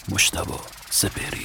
مجتبی سپهری.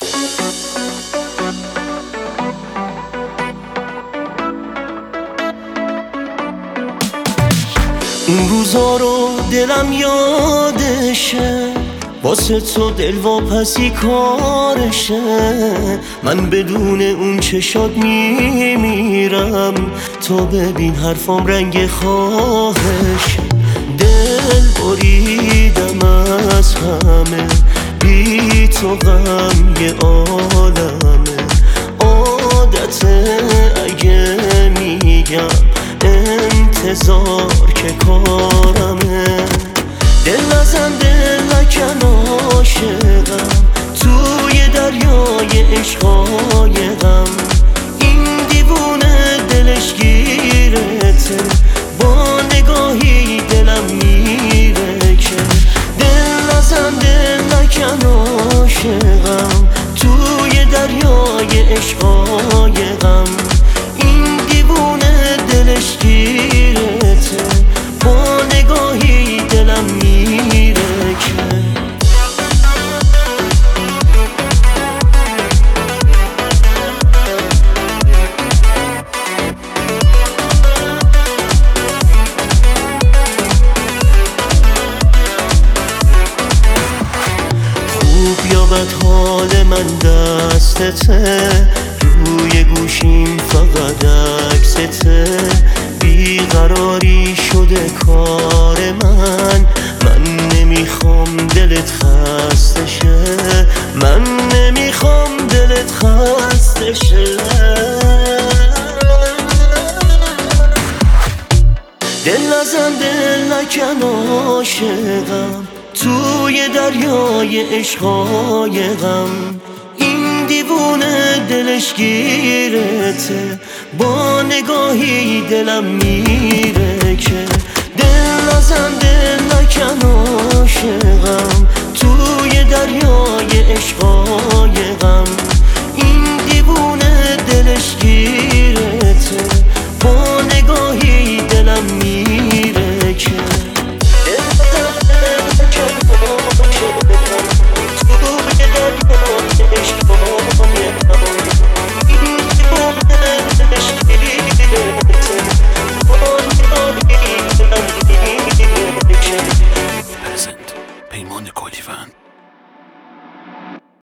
اون روزا رو دلم یادشه، واسه تو دلواپسی کارشه. من بدون اون چشات میمیرم، تو ببین حرفام رنگ خواهش. دل بریدم از همه، بی تو غم یه عالمه. عادته اگه میگم انتظار که کارمه. دل نزن دل نکن عاشقم، توی دریای عشقای غم. این دیوونه دلش گیرته، با نگاهی دلم میره که. دل نزن دل نکن عاشقم، توی دریای عشقای غم. این دیوونه دلش گیرته، با نگاهی دلم میره که. خوب یا بد حال من دستته، روی گوشیم فقط عکسته. بیقراری شده کار من نمیخوام دلت خسته شه. من نمیخوام دلت خسته شه. دل نزن دل نکن عاشقم، توی دریای عشقای غم. این دیوونه دلش گیرته، با نگاهی دلم میره که.